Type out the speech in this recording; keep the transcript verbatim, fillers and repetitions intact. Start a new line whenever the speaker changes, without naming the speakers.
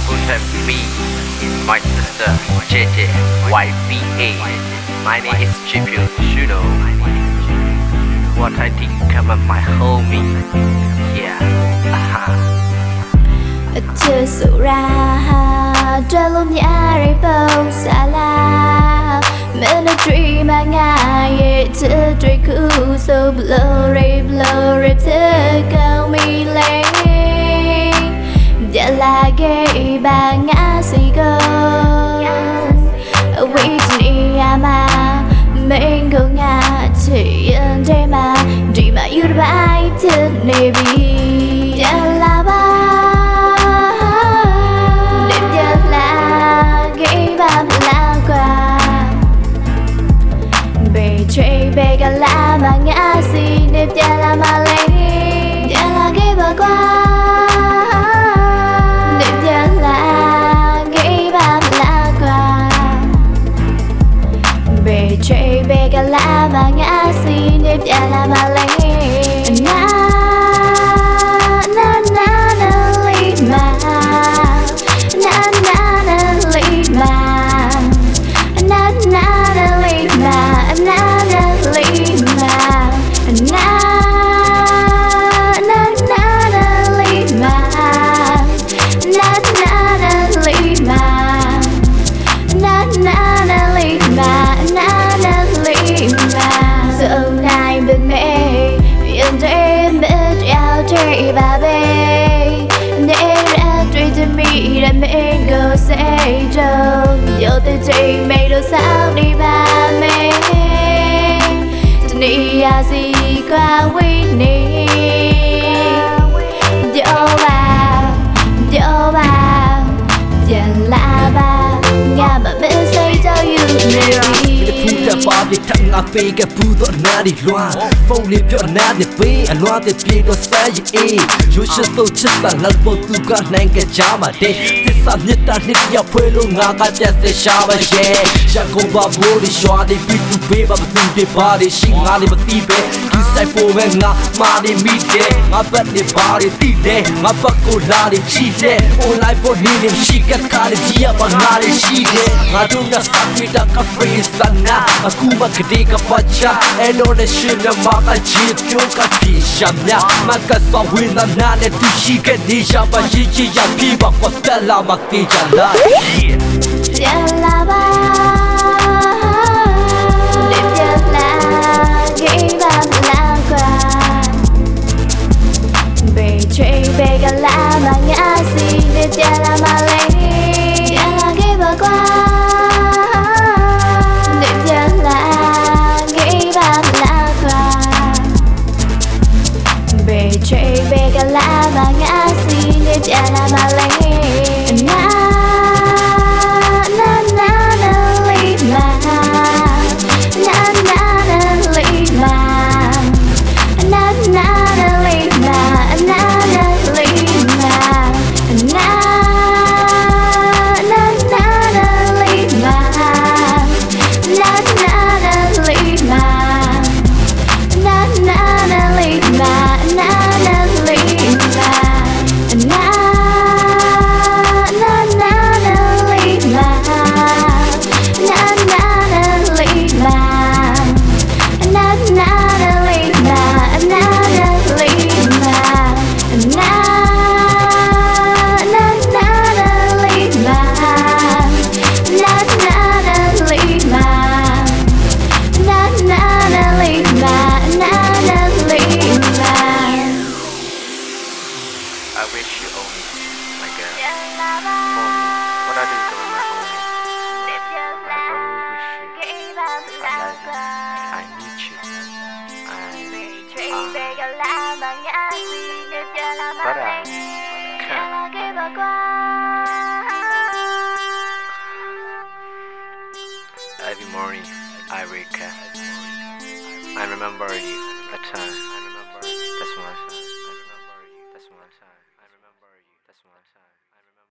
full-time me is my sister J J Y B A. My name is Tribute. You know what I think about my homie. Yeah.
Just ra Dralum yari bo sala Melody mangai to drink so blurry blurry to go me lay Della gay bang as he go Waiting ama Mango nga Chi and Dema Dima you buy to Navy Della ba Chơi bê gà la mà ngã xì nếp cha la mà lấy cha la ghé bà qua nếp cha la ghé bà la qua bê chơi bê gà la mà ngã xì nếp cha la mà lấy na na na na li ma na na na li ma na na na li ma na bà bê để ra truy cho mi đã mê go say trâu giờ tôi chỉ mày đâu sao đi ba mê ni à gì qua quý ni dỗ bà dỗ bà dần la ba nhà bà bên say cho you baby
ba việc thằng ngà phê cái phu đó na đi loa phong liệp cho na đi phê anh loa thì phê đó sai gì you should so chết ta lần một tu cả nàng cái cha mà thế thế sao nhất ta nhất nhau phê luôn ngà cả chết thế sao mà yeah cha cô ba bố đi xóa đi phê tu phê ba tu phê ba đi xin ngà đi ba ti phê cứ sai phô về ngà mà đi mi thế ngà bắt đi ba đi ti thế ngà bắt cô la đi chi thế online phô đi niệm chi cái cả đi chia ba ngà đi chi thế ngà đúng là sao đi đã cả phê sana aku makde ka baca elone shina maka jityo ka pishamnya maka sawina nane tushi ke nisha ba jiji ya piba ko tela makti jala
jala ba lim jala ghi ba la qua be chơi be gala ma ngã si lim jala ma lấy jala ghi ba qua chơi bê gà la mà ngã xì nếp cha la mà lấy na na na na li ma na na na li ma na na na li ma na na li ma na na na na li ma na na na li ma na na na li ma
I wish you own me, my girl. Homie, what I do to my homie? I always wish you. I love you. I need you. I, uh, but I can't. Every morning I wake up. I remember you, a time.